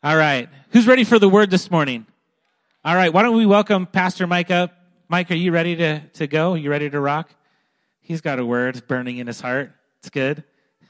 All right. Who's ready for the word this morning? All right. Why don't we welcome Pastor Mike up? Mike, are you ready to go? Are you ready to rock? He's got a word burning in his heart. It's good.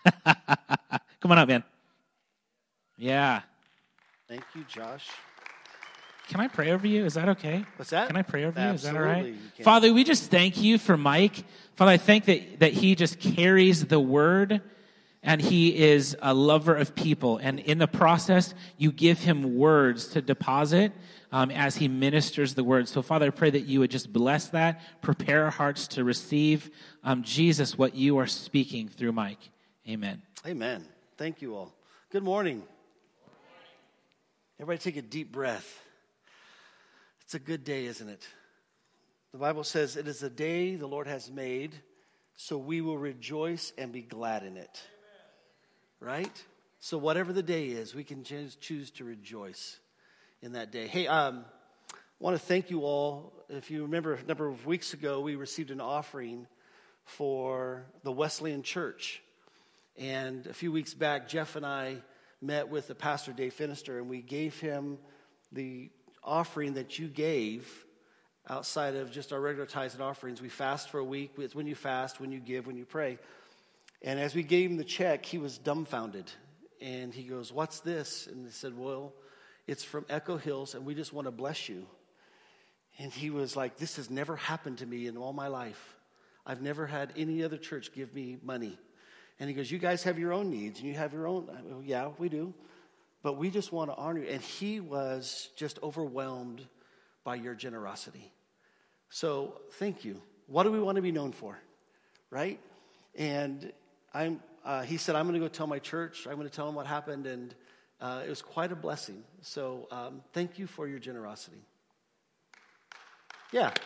Come on up, man. Yeah. Thank you, Josh. Can I pray over you? Is that okay? What's that? Can I pray over you? Is that all Absolutely, right? you can. Father, we just thank you for Mike. Father, I thank that he just carries the word, and he is a lover of people. And in the process, you give him words to deposit as he ministers the word. So, Father, I pray that you would just bless that, prepare our hearts to receive, Jesus, what you are speaking through Mike. Amen. Amen. Thank you all. Good morning. Everybody take a deep breath. It's a good day, isn't it? The Bible says it is a day the Lord has made, so we will rejoice and be glad in it. Right? So whatever the day is, we can choose to rejoice in that day. Hey, I want to thank you all. If you remember, a number of weeks ago, we received an offering for the Wesleyan Church. And a few weeks back, Jeff and I met with the pastor, Dave Finister, and we gave him the offering that you gave outside of just our regular tithes and offerings. We fast for a week. It's when you fast, when you give, when you pray. And as we gave him the check, he was dumbfounded. And he goes, "What's this?" And I said, "Well, it's from Echo Hills, and we just want to bless you." And he was like, "This has never happened to me in all my life. I've never had any other church give me money." And he goes, "You guys have your own needs, and you have your own." I go, "Yeah, we do. But we just want to honor you." And he was just overwhelmed by your generosity. So thank you. What do we want to be known for? Right? And he said, "I'm going to go tell my church. I'm going to tell them what happened." And it was quite a blessing. So thank you for your generosity. Yeah.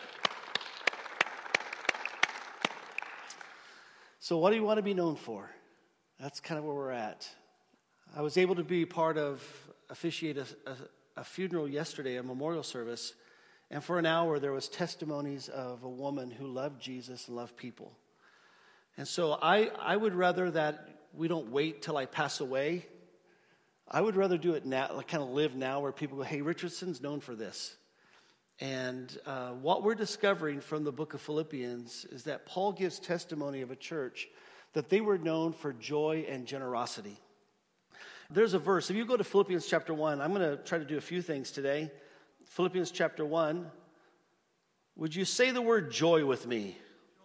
So what do you want to be known for? That's kind of where we're at. I was able to be officiate a funeral yesterday, a memorial service. And for an hour, there was testimonies of a woman who loved Jesus and loved people. And so I would rather that we don't wait till I pass away. I would rather do it now, like kind of live now, where people go, "Hey, Richardson's known for this." And what we're discovering from the book of Philippians is that Paul gives testimony of a church that they were known for joy and generosity. There's a verse. If you go to Philippians chapter 1, I'm going to try to do a few things today. Philippians chapter 1. Would you say the word joy with me?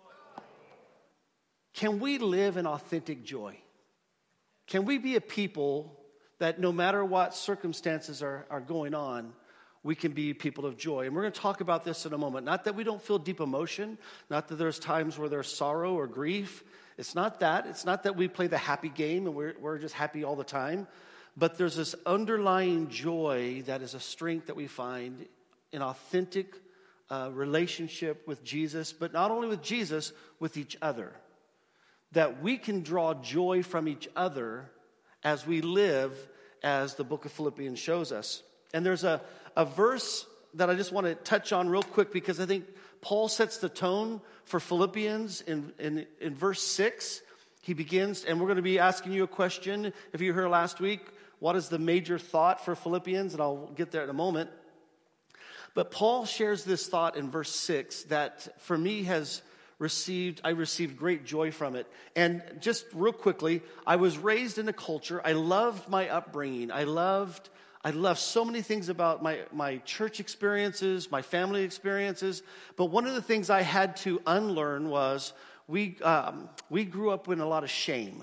Can we live in authentic joy? Can we be a people that no matter what circumstances are going on, we can be people of joy? And we're going to talk about this in a moment. Not that we don't feel deep emotion. Not that there's times where there's sorrow or grief. It's not that. It's not that we play the happy game and we're just happy all the time. But there's this underlying joy that is a strength that we find in authentic relationship with Jesus. But not only with Jesus, with each other. That we can draw joy from each other as we live as the book of Philippians shows us. And there's a verse that I just want to touch on real quick because I think Paul sets the tone for Philippians in verse 6. He begins, and we're going to be asking you a question. If you were here last week, what is the major thought for Philippians? And I'll get there in a moment. But Paul shares this thought in verse 6 that for me I received great joy from it. And just real quickly, I was raised in a culture. I loved my upbringing. I loved so many things about my church experiences, my family experiences. But one of the things I had to unlearn was we grew up with a lot of shame.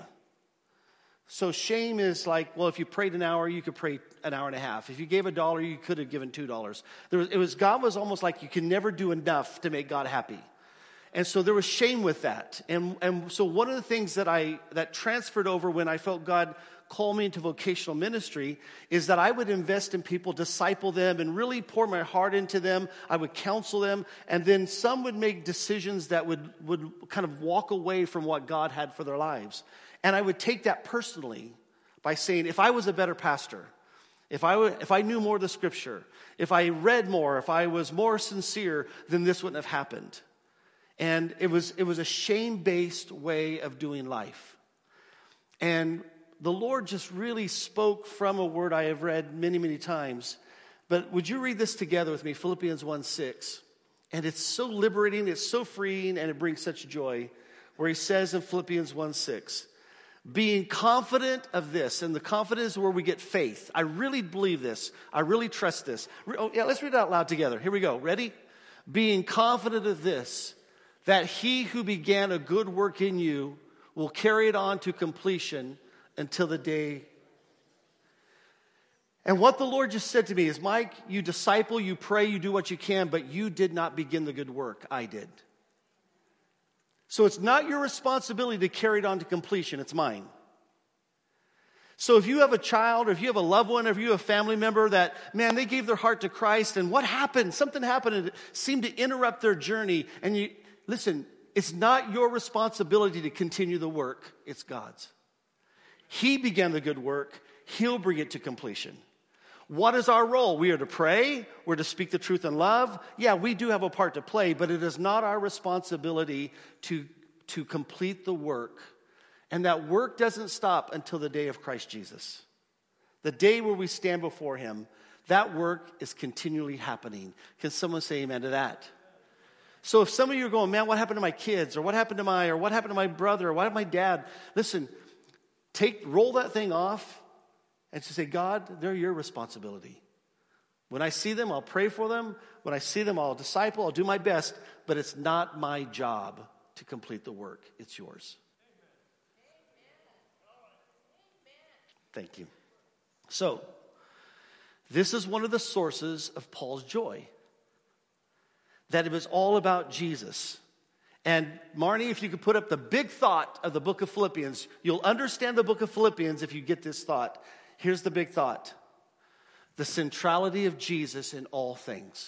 So shame is like, well, if you prayed an hour, you could pray an hour and a half. If you gave $1, you could have given $2. God was almost like you can never do enough to make God happy. And so there was shame with that. And so one of the things that transferred over when I felt God call me into vocational ministry is that I would invest in people, disciple them, and really pour my heart into them. I would counsel them, and then some would make decisions that would kind of walk away from what God had for their lives. And I would take that personally by saying, if I was a better pastor, if I knew more of the scripture, if I read more, if I was more sincere, then this wouldn't have happened. And it was a shame-based way of doing life. And the Lord just really spoke from a word I have read many, many times. But would you read this together with me, Philippians 1:6? And it's so liberating, it's so freeing, and it brings such joy. Where he says in Philippians 1:6, being confident of this, and the confidence is where we get faith. I really believe this. I really trust this. Oh, yeah, let's read it out loud together. Here we go. Ready? Being confident of this, that he who began a good work in you will carry it on to completion until the day. And what the Lord just said to me is, Mike, you disciple, you pray, you do what you can, but you did not begin the good work. I did. So it's not your responsibility to carry it on to completion. It's mine. So if you have a child, or if you have a loved one, or if you have a family member that, man, they gave their heart to Christ, and what happened? Something happened, and it seemed to interrupt their journey. And you, listen, it's not your responsibility to continue the work. It's God's. He began the good work. He'll bring it to completion. What is our role? We are to pray. We're to speak the truth in love. Yeah, we do have a part to play, but it is not our responsibility to complete the work. And that work doesn't stop until the day of Christ Jesus. The day where we stand before him, that work is continually happening. Can someone say amen to that? So if some of you are going, man, what happened to my kids? Or what happened to my brother? Or what happened to my dad? Listen, roll that thing off. And to say, God, they're your responsibility. When I see them, I'll pray for them. When I see them, I'll disciple. I'll do my best. But it's not my job to complete the work. It's yours. Thank you. So, this is one of the sources of Paul's joy. That it was all about Jesus. And Marnie, if you could put up the big thought of the book of Philippians, you'll understand the book of Philippians if you get this thought. Here's the big thought. The centrality of Jesus in all things.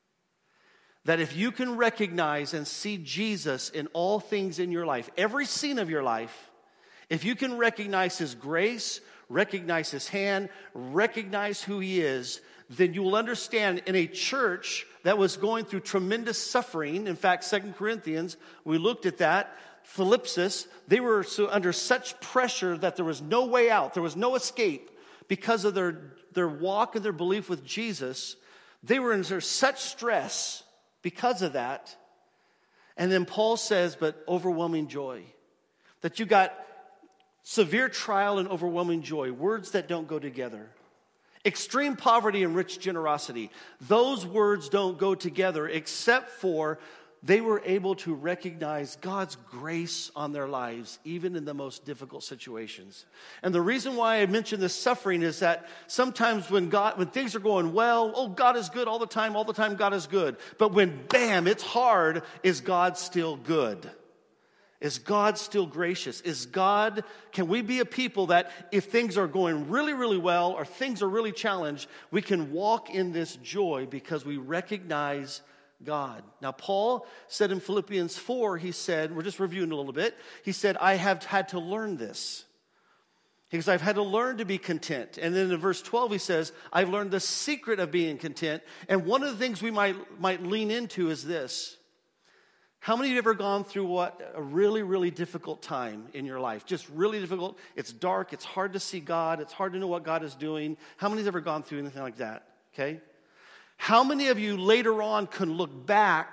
That if you can recognize and see Jesus in all things in your life, every scene of your life, if you can recognize his grace, recognize his hand, recognize who he is, then you will understand in a church that was going through tremendous suffering. In fact, 2 Corinthians, we looked at that. Philipsis, they were under such pressure that there was no way out. There was no escape because of their walk and their belief with Jesus. They were under such stress because of that. And then Paul says, but overwhelming joy. That you got severe trial and overwhelming joy. Words that don't go together. Extreme poverty and rich generosity. Those words don't go together except for they were able to recognize God's grace on their lives, even in the most difficult situations. And the reason why I mention this suffering is that sometimes when things are going well, oh, God is good all the time God is good. But when, bam, it's hard, is God still good? Is God still gracious? Can we be a people that if things are going really, really well or things are really challenged, we can walk in this joy because we recognize God. Now, Paul said in Philippians 4, he said, we're just reviewing a little bit. He said, I have had to learn this. Because I've had to learn to be content. And then in verse 12, he says, I've learned the secret of being content. And one of the things we might lean into is this. How many of you have ever gone through a really, really difficult time in your life? Just really difficult. It's dark. It's hard to see God. It's hard to know what God is doing. How many have ever gone through anything like that? Okay? How many of you later on can look back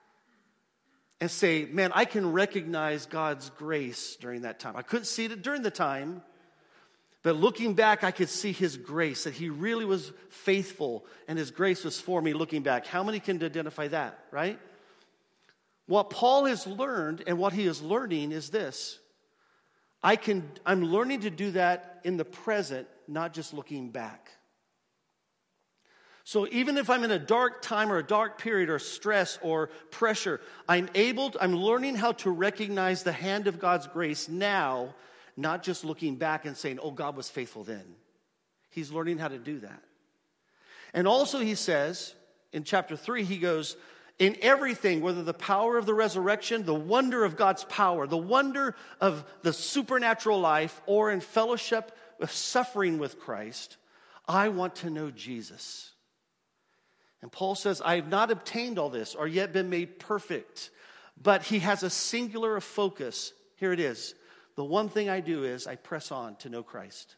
and say, man, I can recognize God's grace during that time. I couldn't see it during the time, but looking back, I could see his grace, that he really was faithful and his grace was for me looking back. How many can identify that, right? What Paul has learned and what he is learning is this. I'm learning to do that in the present, not just looking back. So even if I'm in a dark time or a dark period or stress or pressure, I'm learning how to recognize the hand of God's grace now, not just looking back and saying, oh, God was faithful then. He's learning how to do that. And also he says, in chapter 3, he goes, in everything, whether the power of the resurrection, the wonder of God's power, the wonder of the supernatural life, or in fellowship of suffering with Christ, I want to know Jesus. And Paul says, I have not obtained all this or yet been made perfect. But he has a singular focus. Here it is. the one thing I do is I press on to know Christ.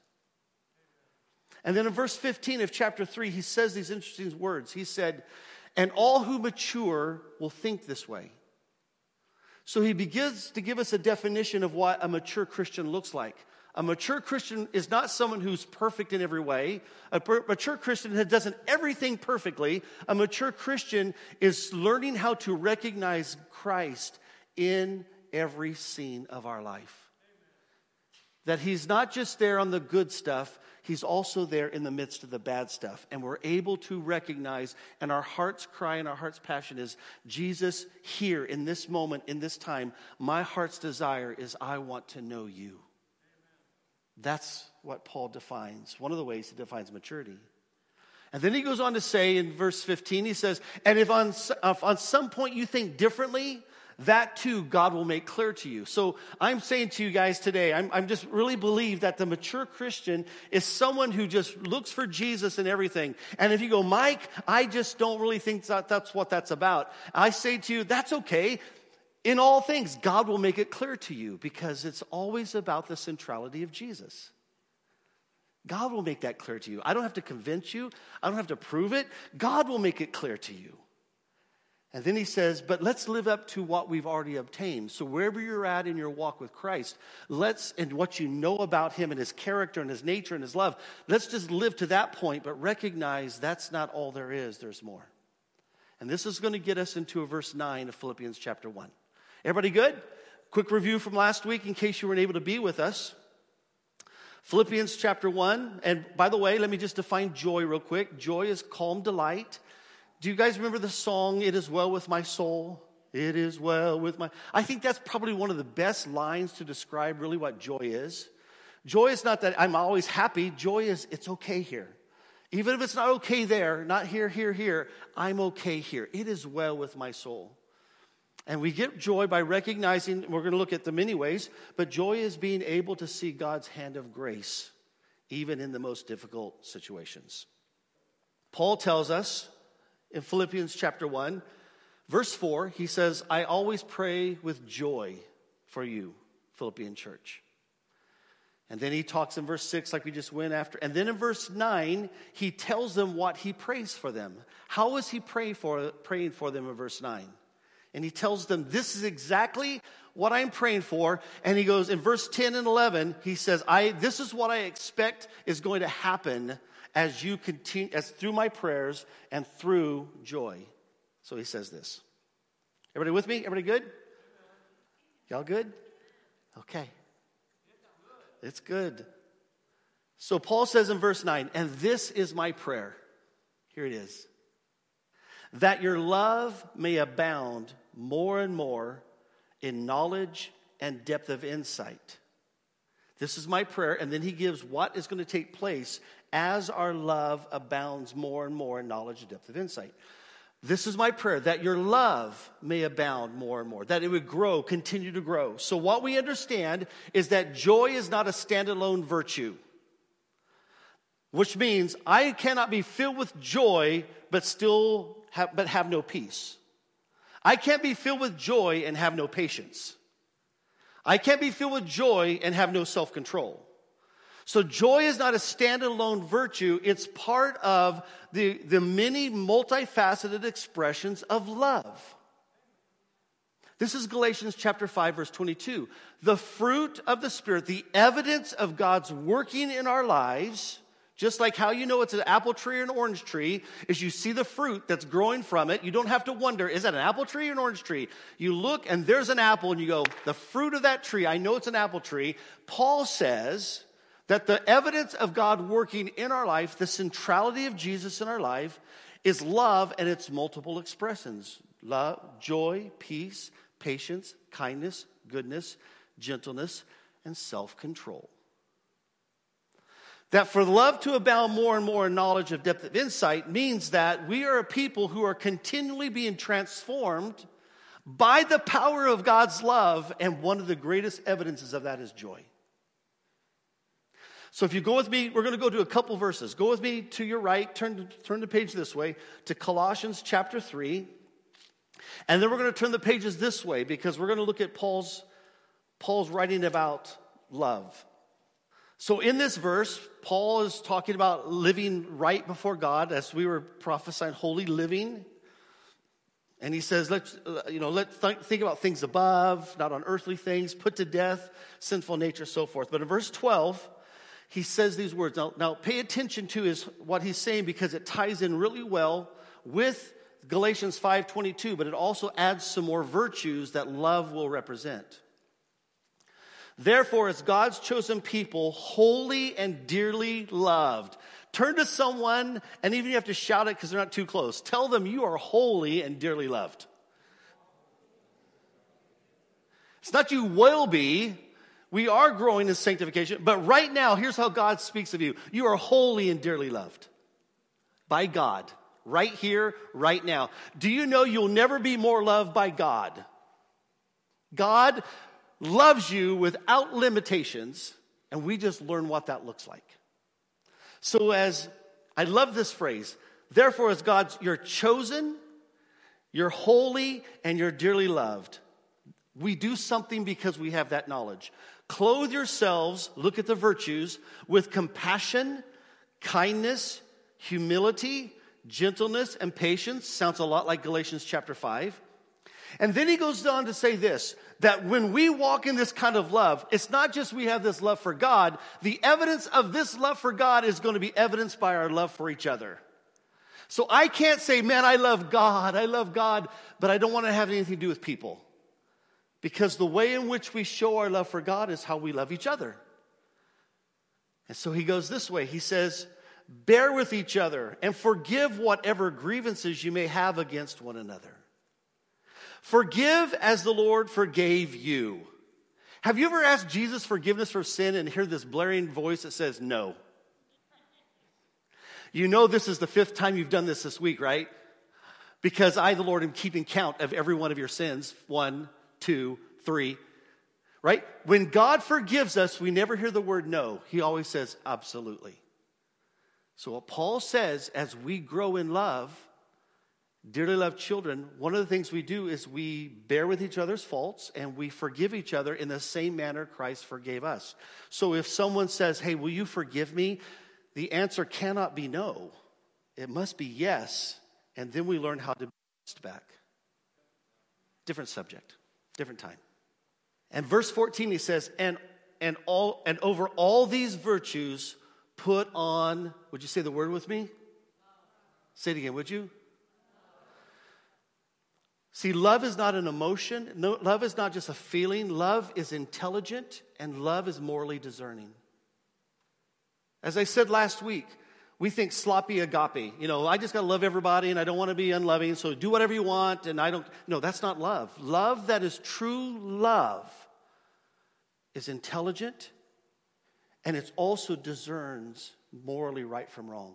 And then in verse 15 of chapter 3, he says these interesting words. He said, and all who mature will think this way. So he begins to give us a definition of what a mature Christian looks like. A mature Christian is not someone who's perfect in every way. A mature Christian that does everything perfectly. A mature Christian is learning how to recognize Christ in every scene of our life. That he's not just there on the good stuff, he's also there in the midst of the bad stuff. And we're able to recognize, and our heart's cry and our heart's passion is, Jesus, here in this moment, in this time, my heart's desire is I want to know you. That's what Paul defines, one of the ways he defines maturity. And then he goes on to say in verse 15, he says, and if on some point you think differently, that too God will make clear to you. So I'm saying to you guys today, I'm just really believe that the mature Christian is someone who just looks for Jesus in everything. And if you go, Mike, I just don't really think that's what that's about. I say to you, that's okay. In all things, God will make it clear to you because it's always about the centrality of Jesus. God will make that clear to you. I don't have to convince you. I don't have to prove it. God will make it clear to you. And then he says, but let's live up to what we've already obtained. So wherever you're at in your walk with Christ, and what you know about him and his character and his nature and his love, let's just live to that point, but recognize that's not all there is. There's more. And this is going to get us into verse 9 of Philippians chapter 1. Everybody good? Quick review from last week in case you weren't able to be with us. Philippians chapter 1. And by the way, let me just define joy real quick. Joy is calm delight. Do you guys remember the song, It Is Well With My Soul? It is well with my... I think that's probably one of the best lines to describe really what joy is. Joy is not that I'm always happy. Joy is it's okay here. Even if it's not okay there, not here, I'm okay here. It is well with my soul. And we get joy by recognizing, we're going to look at the many ways, but joy is being able to see God's hand of grace, even in the most difficult situations. Paul tells us in Philippians chapter 1, verse 4, he says, I always pray with joy for you, Philippian church. And then he talks in verse 6 like we just went after. And then in verse 9, he tells them what he prays for them. How is he praying for them in verse 9? And he tells them, this is exactly what I'm praying for. And he goes, in verse 10 and 11, he says, this is what I expect is going to happen as you continue, as through my prayers and through joy. So he says this. Everybody with me? Everybody good? Y'all good? Okay. It's good. So Paul says in verse 9, and this is my prayer. Here it is. That your love may abound more and more in knowledge and depth of insight. This is my prayer. And then he gives what is going to take place as our love abounds more and more in knowledge and depth of insight. This is my prayer, that your love may abound more and more, that it would grow, continue to grow. So what we understand is that joy is not a standalone virtue, which means I cannot be filled with joy but have no peace. I can't be filled with joy and have no patience. I can't be filled with joy and have no self-control. So joy is not a standalone virtue. It's part of the many multifaceted expressions of love. This is Galatians chapter 5, verse 22. The fruit of the Spirit, the evidence of God's working in our lives, just like how you know it's an apple tree or an orange tree, is you see the fruit that's growing from it. You don't have to wonder, is that an apple tree or an orange tree? You look and there's an apple and you go, the fruit of that tree, I know it's an apple tree. Paul says that the evidence of God working in our life, the centrality of Jesus in our life, is love and its multiple expressions. Love, joy, peace, patience, kindness, goodness, gentleness, and self-control. That for love to abound more and more in knowledge of depth of insight means that we are a people who are continually being transformed by the power of God's love, and one of the greatest evidences of that is joy. So if you go with me, we're going to go to a couple verses. Go with me to your right, turn the page this way, to Colossians chapter 3. And then we're going to turn the pages this way because we're going to look at Paul's writing about love. So in this verse, Paul is talking about living right before God, as we were prophesying, holy living. And he says, let's think about things above, not on earthly things, put to death sinful nature, so forth. But in verse 12, he says these words. Now pay attention to what he's saying, because it ties in really well with Galatians 5:22, but it also adds some more virtues that love will represent. Therefore, as God's chosen people, holy and dearly loved. Turn to someone, and even if you have to shout it because they're not too close, tell them you are holy and dearly loved. It's not you will be. We are growing in sanctification. But right now, here's how God speaks of you. You are holy and dearly loved by God. Right here, right now. Do you know you'll never be more loved by God? God loves you without limitations, and we just learn what that looks like. So I love this phrase, therefore as God's, you're chosen, you're holy, and you're dearly loved. We do something because we have that knowledge. Clothe yourselves, look at the virtues, with compassion, kindness, humility, gentleness, and patience. Sounds a lot like Galatians chapter 5. And then he goes on to say this, that when we walk in this kind of love, it's not just we have this love for God. The evidence of this love for God is going to be evidenced by our love for each other. So I can't say, man, I love God, but I don't want to have anything to do with people. Because the way in which we show our love for God is how we love each other. And so he goes this way. He says, bear with each other and forgive whatever grievances you may have against one another. Forgive as the Lord forgave you. Have you ever asked Jesus forgiveness for sin and hear this blaring voice that says no? You know this is the 5th time you've done this week, right? Because I, the Lord, am keeping count of every one of your sins. 1, 2, 3. Right? When God forgives us, we never hear the word no. He always says absolutely. So what Paul says, as we grow in love, dearly loved children, one of the things we do is we bear with each other's faults and we forgive each other in the same manner Christ forgave us. So if someone says, hey, will you forgive me? The answer cannot be no. It must be yes. And then we learn how to be back. Different subject, different time. And verse 14, he says, and over all these virtues, put on, would you say the word with me? Say it again, would you? See, love is not an emotion. No, love is not just a feeling. Love is intelligent, and love is morally discerning. As I said last week, we think sloppy agape. I just got to love everybody, and I don't want to be unloving, so do whatever you want, and I don't. No, that's not love. Love that is true love is intelligent, and it also discerns morally right from wrong.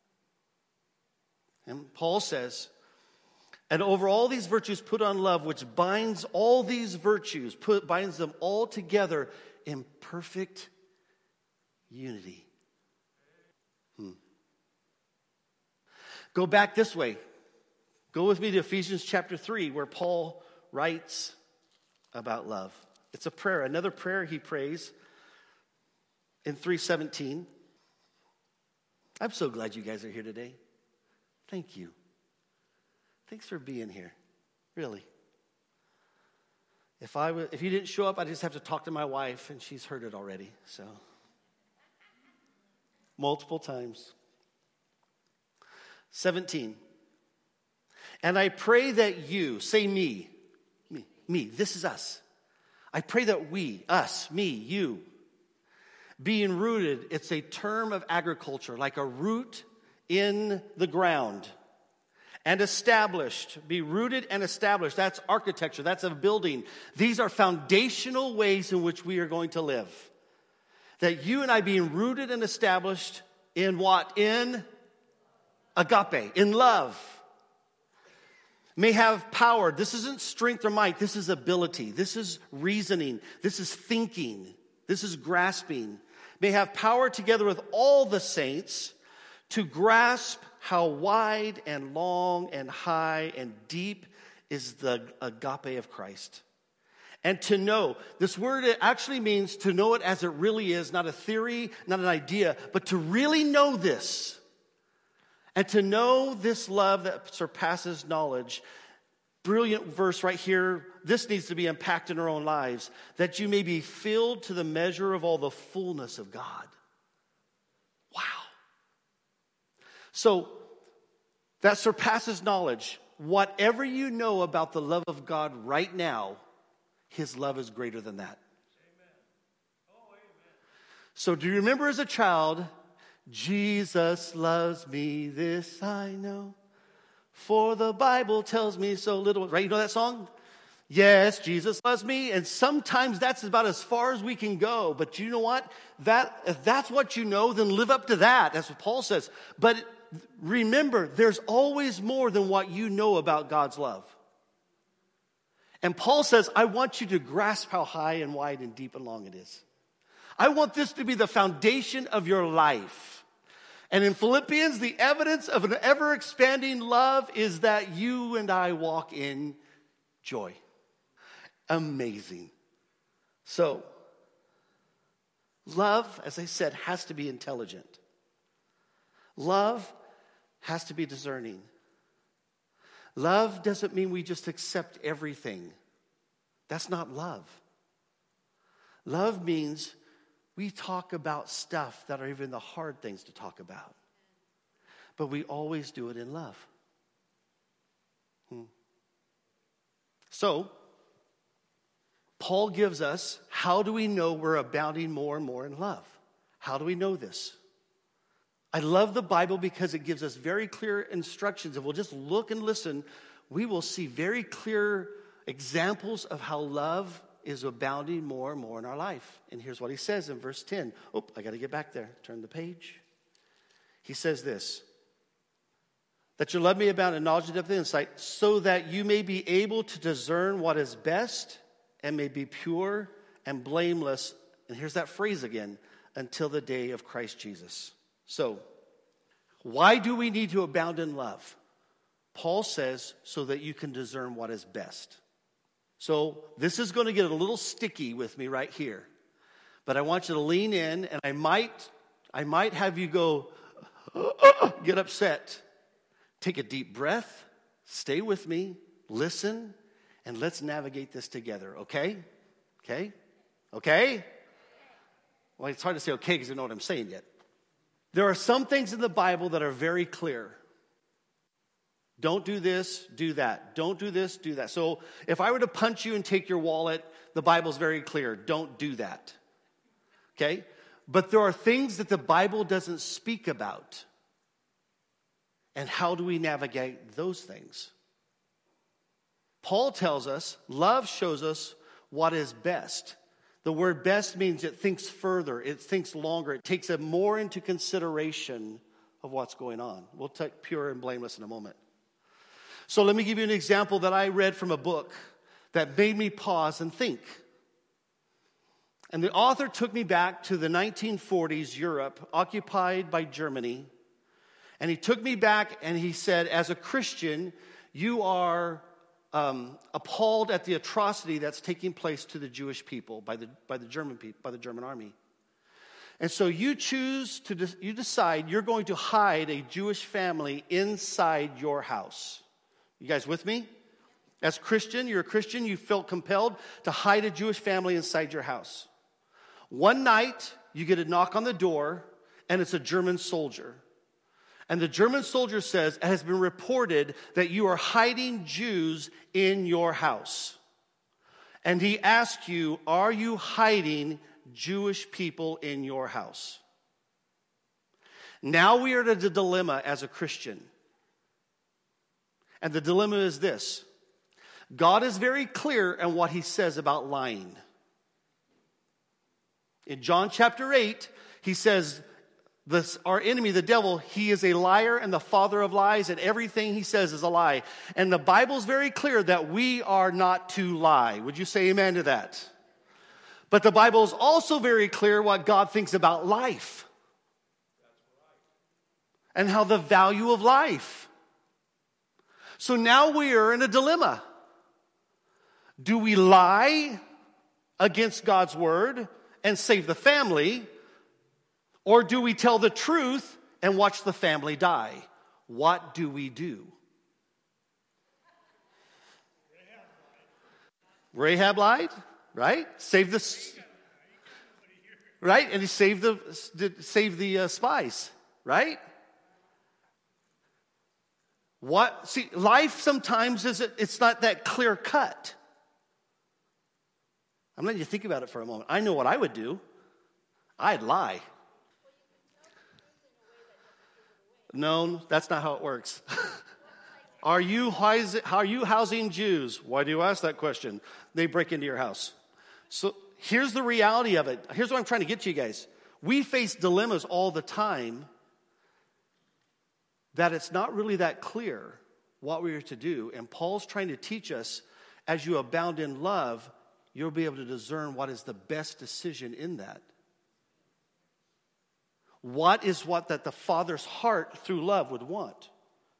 And Paul says, and over all these virtues put on love, which binds all these virtues, binds them all together in perfect unity. Go back this way. Go with me to Ephesians chapter 3, where Paul writes about love. It's a prayer, another prayer he prays in 3:17. I'm so glad you guys are here today. Thank you. Thanks for being here. Really. If you didn't show up, I just have to talk to my wife, and she's heard it already. So, multiple times. 17. And I pray that you, say me, this is us. I pray that we, us, me, you, being rooted, it's a term of agriculture, like a root in the ground. And established, be rooted and established. That's architecture, that's a building. These are foundational ways in which we are going to live. That you and I being rooted and established in what? In agape, in love. May have power. This isn't strength or might. This is ability. This is reasoning. This is thinking. This is grasping. May have power together with all the saints to grasp how wide and long and high and deep is the agape of Christ. And to know, this word it actually means to know it as it really is, not a theory, not an idea, but to really know this. And to know this love that surpasses knowledge. Brilliant verse right here. This needs to be unpacked in our own lives. That you may be filled to the measure of all the fullness of God. Wow. So, that surpasses knowledge. Whatever you know about the love of God right now, His love is greater than that. Amen. Oh, amen. So do you remember as a child, Jesus loves me, this I know, for the Bible tells me so little. Right, you know that song? Yes, Jesus loves me, and sometimes that's about as far as we can go. But you know what? If that's what you know, then live up to that. That's what Paul says. But remember, there's always more than what you know about God's love. And Paul says, I want you to grasp how high and wide and deep and long it is. I want this to be the foundation of your life. And in Philippians, the evidence of an ever-expanding love is that you and I walk in joy. Amazing. So, love, as I said, has to be intelligent. Love has to be discerning. Love doesn't mean we just accept everything. That's not love. Love means we talk about stuff that are even the hard things to talk about. But we always do it in love. So, Paul gives us, how do we know we're abounding more and more in love? How do we know this? I love the Bible because it gives us very clear instructions. If we'll just look and listen, we will see very clear examples of how love is abounding more and more in our life. And here's what he says in verse 10. Oh, I got to get back there. Turn the page. He says this. That your love may abound in knowledge and depth of insight, so that you may be able to discern what is best and may be pure and blameless. And here's that phrase again, until the day of Christ Jesus. So, why do we need to abound in love? Paul says, so that you can discern what is best. So, this is going to get a little sticky with me right here. But I want you to lean in, and I might have you go, get upset. Take a deep breath, stay with me, listen, and let's navigate this together, okay? Okay? Okay? Well, it's hard to say okay because I don't know what I'm saying yet. There are some things in the Bible that are very clear. Don't do this, do that. Don't do this, do that. So if I were to punch you and take your wallet, the Bible's very clear. Don't do that. Okay? But there are things that the Bible doesn't speak about. And how do we navigate those things? Paul tells us, love shows us what is best. The word best means it thinks further, it thinks longer, it takes it more into consideration of what's going on. We'll take pure and blameless in a moment. So let me give you an example that I read from a book that made me pause and think. And the author took me back to the 1940s Europe, occupied by Germany. And he took me back and he said, as a Christian, you are appalled at the atrocity that's taking place to the Jewish people by the German army. And so you decide you're going to hide a Jewish family inside your house. You guys with me? As Christian, you're a Christian, you felt compelled to hide a Jewish family inside your house. One night, you get a knock on the door, and it's a German soldier. And the German soldier says, it has been reported that you are hiding Jews in your house. And he asks you, are you hiding Jewish people in your house? Now we are at a dilemma as a Christian. And the dilemma is this. God is very clear in what he says about lying. In John chapter 8, he says, our enemy, the devil, he is a liar and the father of lies, and everything he says is a lie. And the Bible's very clear that we are not to lie. Would you say amen to that? But the Bible is also very clear what God thinks about life. And how the value of life. So now we are in a dilemma. Do we lie against God's word and save the family? Or do we tell the truth and watch the family die? What do we do? Rahab lied, right? Save the, right? And he saved the spies, right? What? See, life sometimes it's not that clear cut. I'm letting you think about it for a moment. I know what I would do. I'd lie. No, that's not how it works. Are you housing Jews? Why do you ask that question? They break into your house. So here's the reality of it. Here's what I'm trying to get to you guys. We face dilemmas all the time that it's not really that clear what we are to do. And Paul's trying to teach us, as you abound in love, you'll be able to discern what is the best decision in that. What is what that the Father's heart through love would want?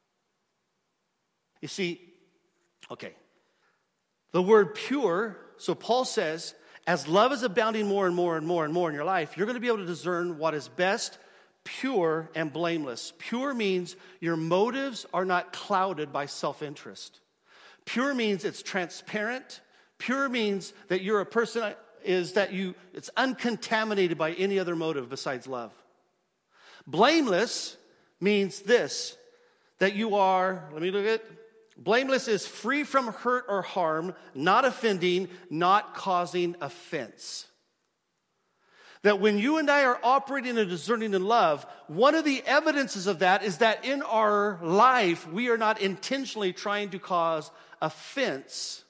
You see, okay, the word pure, so Paul says, as love is abounding more and more and more and more in your life, you're going to be able to discern what is best, pure, and blameless. Pure means your motives are not clouded by self-interest. Pure means it's transparent. Pure means that you're a person, it's uncontaminated by any other motive besides love. Blameless means this, that you are, let me look at it. Blameless is free from hurt or harm, not offending, not causing offense. That when you and I are operating and discerning in love, one of the evidences of that is that in our life, we are not intentionally trying to cause offense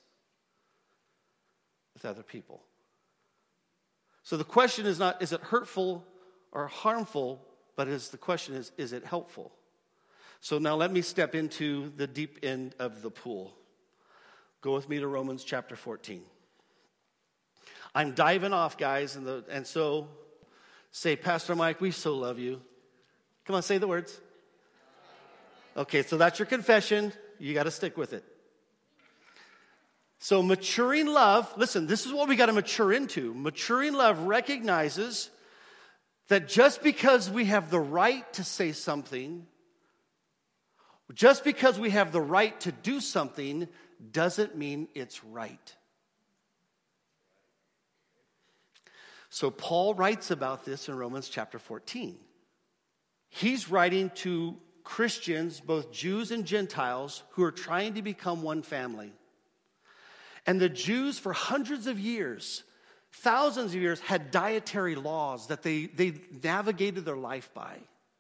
with other people. So the question is not, is it hurtful or harmful, but the question is it helpful? So now let me step into the deep end of the pool. Go with me to Romans chapter 14. I'm diving off, guys, and so say, Pastor Mike, we so love you. Come on, say the words. Okay, so that's your confession. You got to stick with it. So maturing love, listen, this is what we got to mature into. Maturing love recognizes that just because we have the right to say something, just because we have the right to do something, doesn't mean it's right. So Paul writes about this in Romans chapter 14. He's writing to Christians, both Jews and Gentiles, who are trying to become one family. And the Jews, for hundreds of years, thousands of years, had dietary laws that they navigated their life by.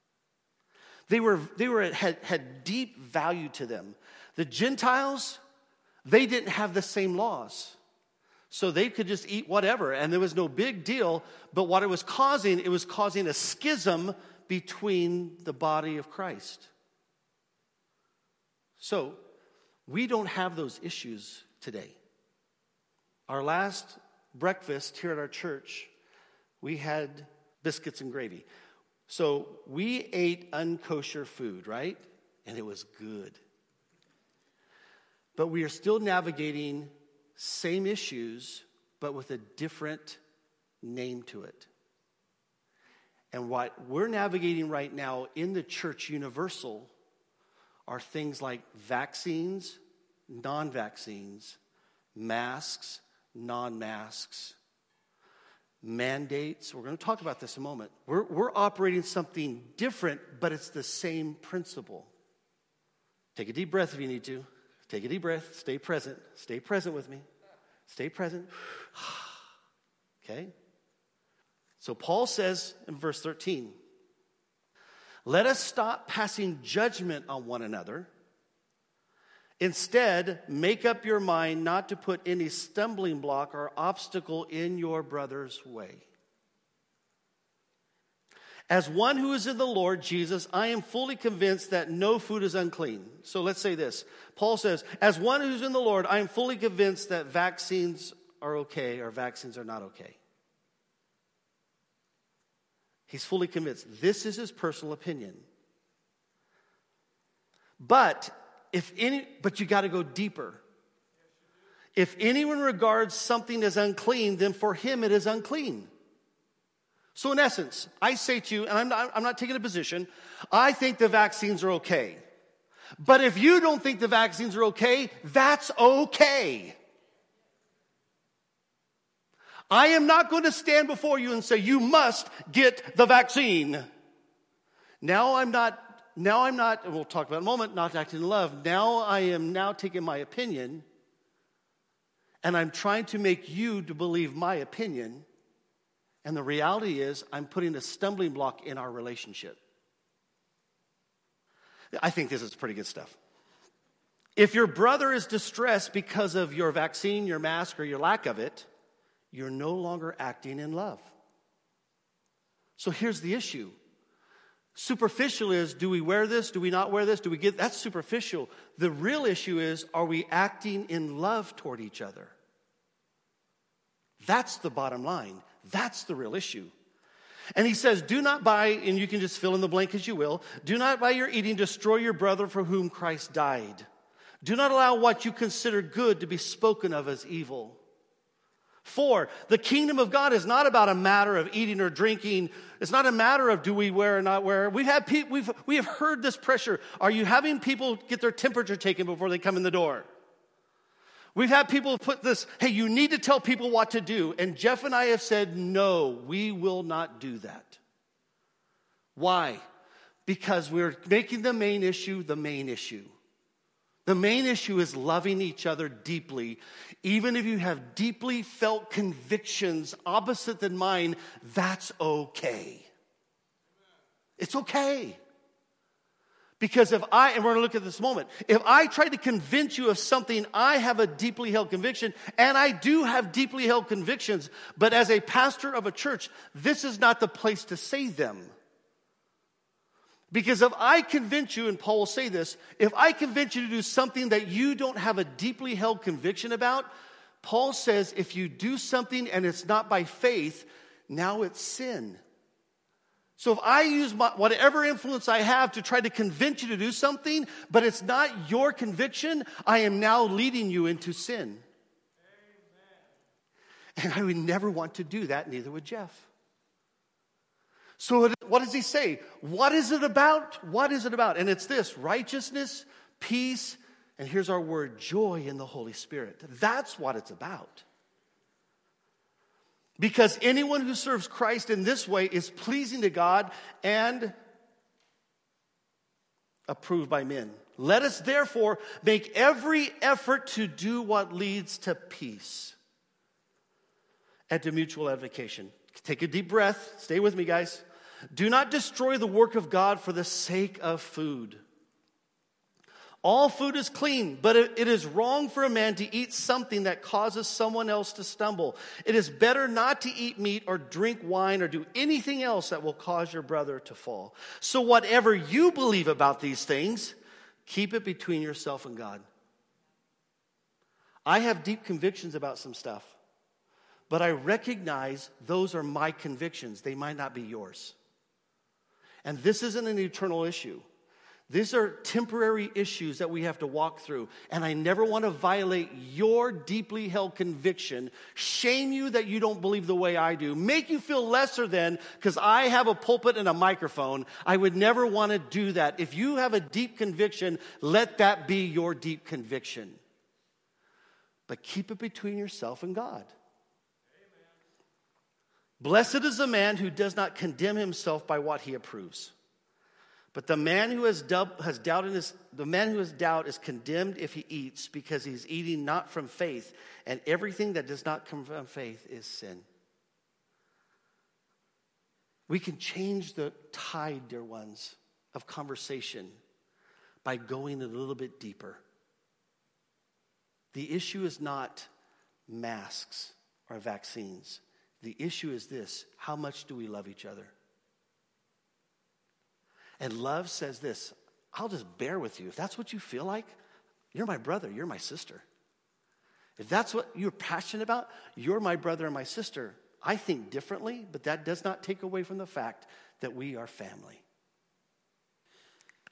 They had deep value to them. The Gentiles, they didn't have the same laws. So they could just eat whatever, and there was no big deal. But what it was causing a schism between the body of Christ. So we don't have those issues today. Our last breakfast here at our church, we had biscuits and gravy. So we ate unkosher food, right? And it was good. But we are still navigating same issues, but with a different name to it. And what we're navigating right now in the church universal are things like vaccines, non-vaccines, masks, non-masks, mandates. We're going to talk about this in a moment. We're operating something different, but it's the same principle. Take a deep breath if you need to. Take a deep breath. Stay present. Stay present with me. Stay present. Okay? So Paul says in verse 13, let us stop passing judgment on one another. Instead, make up your mind not to put any stumbling block or obstacle in your brother's way. As one who is in the Lord Jesus, I am fully convinced that no food is unclean. So let's say this. Paul says, as one who's in the Lord, I am fully convinced that vaccines are okay or vaccines are not okay. He's fully convinced. This is his personal opinion. But you got to go deeper. If anyone regards something as unclean, then for him it is unclean. So in essence, I say to you, and I'm not taking a position, I think the vaccines are okay. But if you don't think the vaccines are okay, that's okay. I am not going to stand before you and say, you must get the vaccine. Now I'm not, and we'll talk about it in a moment, not acting in love. Now I am now taking my opinion, and I'm trying to make you to believe my opinion. And the reality is, I'm putting a stumbling block in our relationship. I think this is pretty good stuff. If your brother is distressed because of your vaccine, your mask, or your lack of it, you're no longer acting in love. So here's the issue. Superficial is, do we wear this? Do we not wear this? Do we get, that's superficial. The real issue is, are we acting in love toward each other? That's the bottom line. That's the real issue. And he says, do not by, and you can just fill in the blank as you will, do not by your eating destroy your brother for whom Christ died. Do not allow what you consider good to be spoken of as evil. 4, the kingdom of God is not about a matter of eating or drinking. It's not a matter of do we wear or not wear. We have heard this pressure. Are you having people get their temperature taken before they come in the door? We've had people put this, hey, you need to tell people what to do. And Jeff and I have said, no, we will not do that. Why? Because we're making the main issue the main issue. The main issue is loving each other deeply. Even if you have deeply felt convictions opposite than mine, that's okay. It's okay. Because and we're going to look at this moment, if I try to convince you of something, I have a deeply held conviction, and I do have deeply held convictions, but as a pastor of a church, this is not the place to say them. Because if I convince you, and Paul will say this, if I convince you to do something that you don't have a deeply held conviction about, Paul says if you do something and it's not by faith, now it's sin. So if I use whatever influence I have to try to convince you to do something, but it's not your conviction, I am now leading you into sin. Amen. And I would never want to do that, neither would Jeff. So what does he say? What is it about? What is it about? And it's this: righteousness, peace, and here's our word, joy in the Holy Spirit. That's what it's about. Because anyone who serves Christ in this way is pleasing to God and approved by men. Let us therefore make every effort to do what leads to peace and to mutual edification. Take a deep breath. Stay with me, guys. Do not destroy the work of God for the sake of food. All food is clean, but it is wrong for a man to eat something that causes someone else to stumble. It is better not to eat meat or drink wine or do anything else that will cause your brother to fall. So whatever you believe about these things, keep it between yourself and God. I have deep convictions about some stuff, but I recognize those are my convictions. They might not be yours. And this isn't an eternal issue. These are temporary issues that we have to walk through. And I never want to violate your deeply held conviction, shame you that you don't believe the way I do, make you feel lesser than because I have a pulpit and a microphone. I would never want to do that. If you have a deep conviction, let that be your deep conviction. But keep it between yourself and God. Amen. Blessed is the man who does not condemn himself by what he approves. But the man who has doubt is condemned if he eats, because he's eating not from faith, and everything that does not come from faith is sin. We can change the tide, dear ones, of conversation by going a little bit deeper. The issue is not masks or vaccines. The issue is this: how much do we love each other? And love says this: I'll just bear with you. If that's what you feel like, you're my brother, you're my sister. If that's what you're passionate about, you're my brother and my sister. I think differently, but that does not take away from the fact that we are family.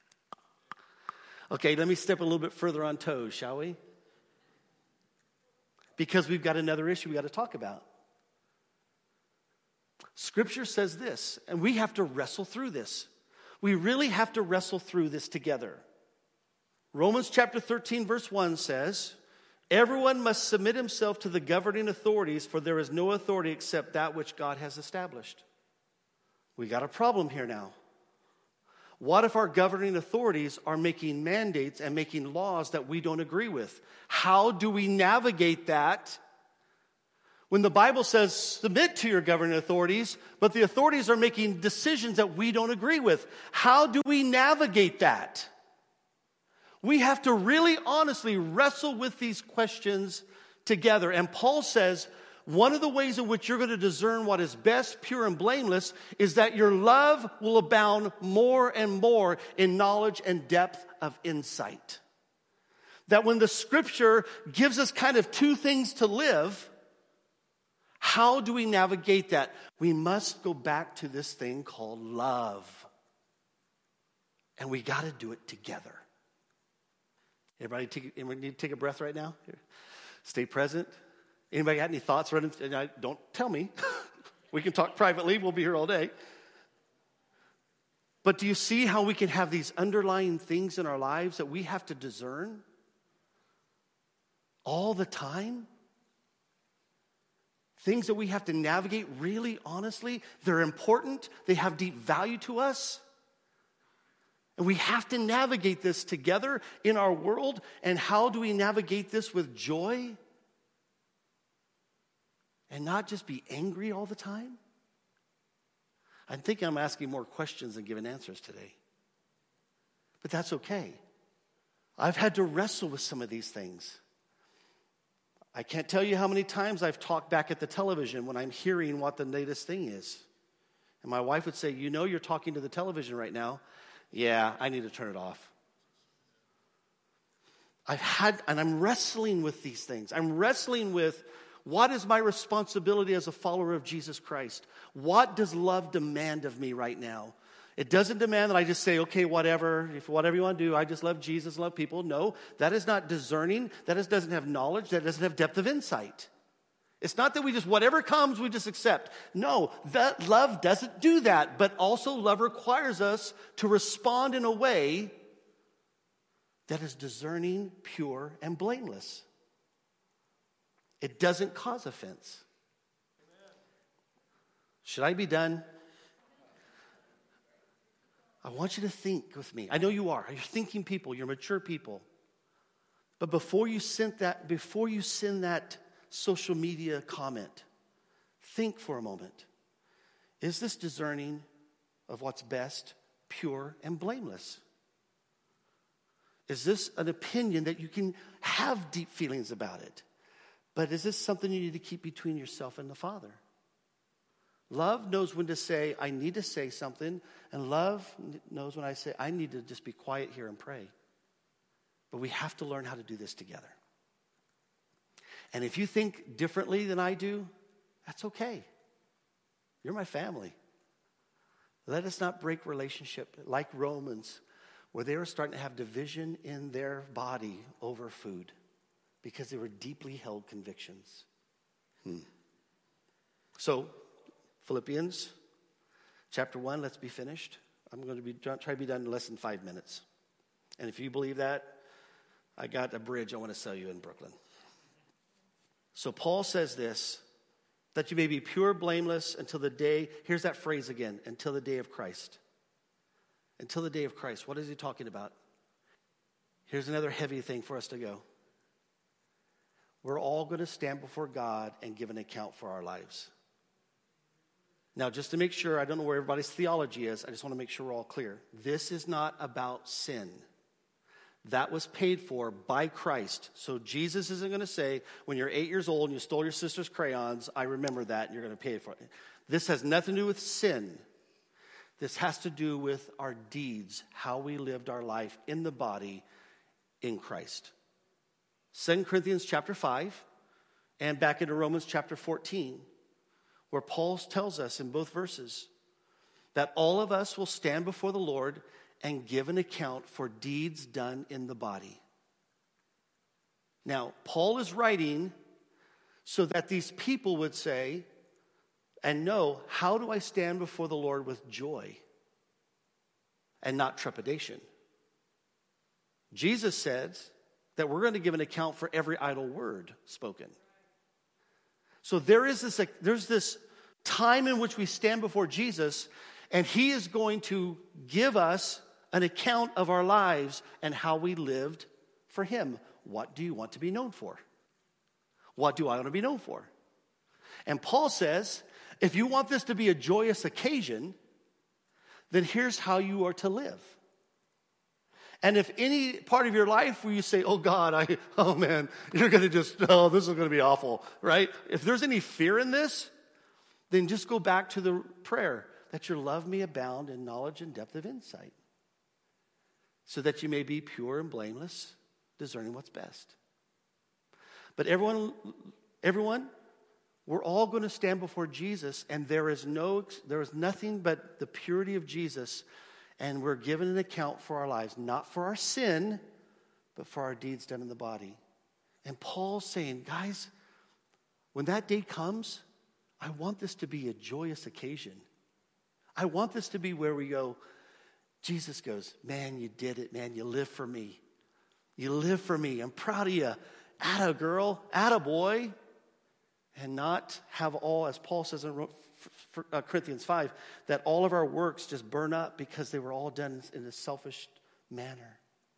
Okay, let me step a little bit further on toes, shall we? because we've got another issue we got to talk about. Scripture says this, and we have to wrestle through this. We really have to wrestle through this together. Romans chapter 13, verse 1 says, everyone must submit himself to the governing authorities, for there is no authority except that which God has established. We got a problem here now. What if our governing authorities are making mandates and making laws that we don't agree with? How do we navigate that? When the Bible says submit to your governing authorities, but the authorities are making decisions that we don't agree with, how do we navigate that? We have to really honestly wrestle with these questions together. And Paul says, one of the ways in which you're going to discern what is best, pure, and blameless is that your love will abound more and more in knowledge and depth of insight. That when the Scripture gives us kind of two things to live, how do we navigate that? We must go back to this thing called love. And we got to do it together. Everybody need to take a breath right now? Here. Stay present. Anybody got any thoughts running? Don't tell me. We can talk privately. We'll be here all day. But do you see how we can have these underlying things in our lives that we have to discern all the time? Things that we have to navigate really honestly. They're important. They have deep value to us. And we have to navigate this together in our world. And how do we navigate this with joy? And not just be angry all the time? I think I'm asking more questions than giving answers today. But that's okay. I've had to wrestle with some of these things. I can't tell you how many times I've talked back at the television when I'm hearing what the latest thing is. And my wife would say, you know you're talking to the television right now. Yeah, I need to turn it off. And I'm wrestling with these things. I'm wrestling with what is my responsibility as a follower of Jesus Christ? What does love demand of me right now? It doesn't demand that I just say, okay, whatever you want to do, I just love Jesus, love people. No, that is not discerning. That doesn't have knowledge. That doesn't have depth of insight. It's not that we just, whatever comes, we just accept. No, that love doesn't do that. But also love requires us to respond in a way that is discerning, pure, and blameless. It doesn't cause offense. Should I be done? I want you to think with me. I know you are. You're thinking people. You're mature people. But before you send that social media comment, think for a moment. Is this discerning of what's best, pure, and blameless? Is this an opinion that you can have deep feelings about it? But is this something you need to keep between yourself and the Father? Love knows when to say, I need to say something. And love knows when I say, I need to just be quiet here and pray. But we have to learn how to do this together. And if you think differently than I do, that's okay. You're my family. Let us not break relationship like Romans, where they were starting to have division in their body over food because they were deeply held convictions. So, Philippians chapter 1, let's be finished. I'm going to try to be done in less than 5 minutes. And if you believe that, I got a bridge I want to sell you in Brooklyn. So Paul says this, that you may be pure, blameless until the day, here's that phrase again, until the day of Christ. Until the day of Christ. What is he talking about? Here's another heavy thing for us to go. We're all going to stand before God and give an account for our lives. Now, just to make sure, I don't know where everybody's theology is. I just want to make sure we're all clear. This is not about sin. That was paid for by Christ. So Jesus isn't going to say, when you're 8 years old and you stole your sister's crayons, I remember that and you're going to pay for it. This has nothing to do with sin. This has to do with our deeds, how we lived our life in the body in Christ. 2 Corinthians chapter 5 and back into Romans chapter 14, where Paul tells us in both verses that all of us will stand before the Lord and give an account for deeds done in the body. Now, Paul is writing so that these people would say and know, how do I stand before the Lord with joy and not trepidation? Jesus says that we're going to give an account for every idle word spoken. So there's this time in which we stand before Jesus, and he is going to give us an account of our lives and how we lived for him. What do you want to be known for? What do I want to be known for? And Paul says, if you want this to be a joyous occasion, then here's how you are to live. And if any part of your life where you say, oh God, oh man, you're going to this is going to be awful, right? If there's any fear in this, then just go back to the prayer, that your love may abound in knowledge and depth of insight, so that you may be pure and blameless, discerning what's best. But everyone, we're all going to stand before Jesus, and there is nothing but the purity of Jesus, and we're given an account for our lives, not for our sin, but for our deeds done in the body. And Paul's saying, guys, when that day comes, I want this to be a joyous occasion. I want this to be where we go, Jesus goes, man, you did it, man, you lived for me. You live for me. I'm proud of you. Atta girl, atta boy. And not have all, as Paul says in Corinthians 5, that all of our works just burn up because they were all done in a selfish manner.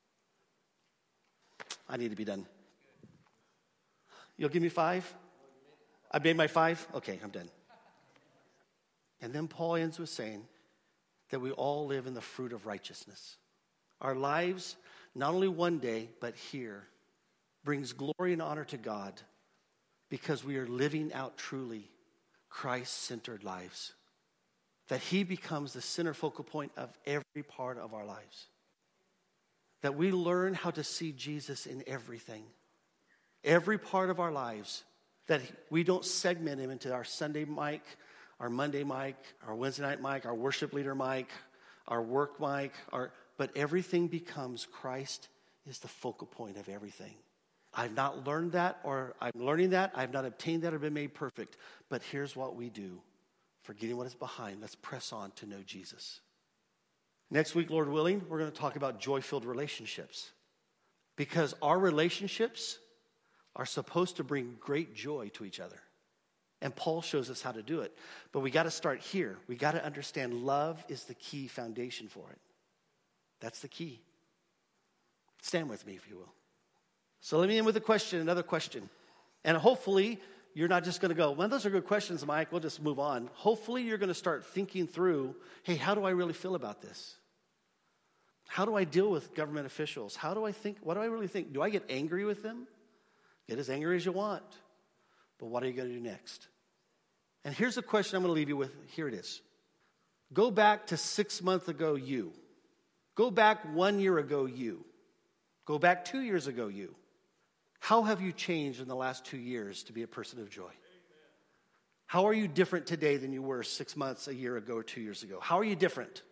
I need to be done. You'll give me 5? I made my 5? Okay, I'm done. And then Paul ends with saying that we all live in the fruit of righteousness. Our lives, not only one day, but here, brings glory and honor to God because we are living out truly Christ-centered lives. That he becomes the center focal point of every part of our lives. That we learn how to see Jesus in everything. Every part of our lives. That we don't segment him into our Sunday mic, our Monday mic, our Wednesday night mic, our worship leader mic, our work mic, but everything becomes Christ is the focal point of everything. I've not learned that, or I'm learning that. I've not obtained that or been made perfect. But here's what we do. Forgetting what is behind, let's press on to know Jesus. Next week, Lord willing, we're going to talk about joy-filled relationships. Because our relationships are supposed to bring great joy to each other. And Paul shows us how to do it. But we got to start here. We got to understand love is the key foundation for it. That's the key. Stand with me, if you will. So let me end with another question. And hopefully, you're not just going to go, well, those are good questions, Mike. We'll just move on. Hopefully, you're going to start thinking through, hey, how do I really feel about this? How do I deal with government officials? How do I think? What do I really think? Do I get angry with them? Get as angry as you want. But what are you going to do next? And here's the question I'm going to leave you with. Here it is. Go back to 6 months ago, you. Go back 1 year ago, you. Go back 2 years ago, you. How have you changed in the last 2 years to be a person of joy? Amen. How are you different today than you were 6 months, a year ago, or 2 years ago? How are you different?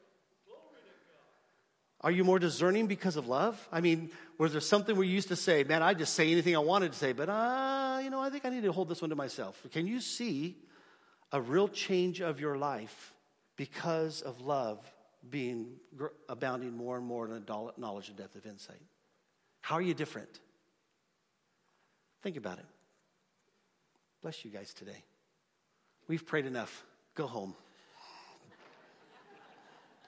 Are you more discerning because of love? I mean, was there something where you used to say, man, I just say anything I wanted to say, but I think I need to hold this one to myself. Can you see a real change of your life because of love being abounding more and more in knowledge and depth of insight? How are you different? Think about it. Bless you guys today. We've prayed enough. Go home.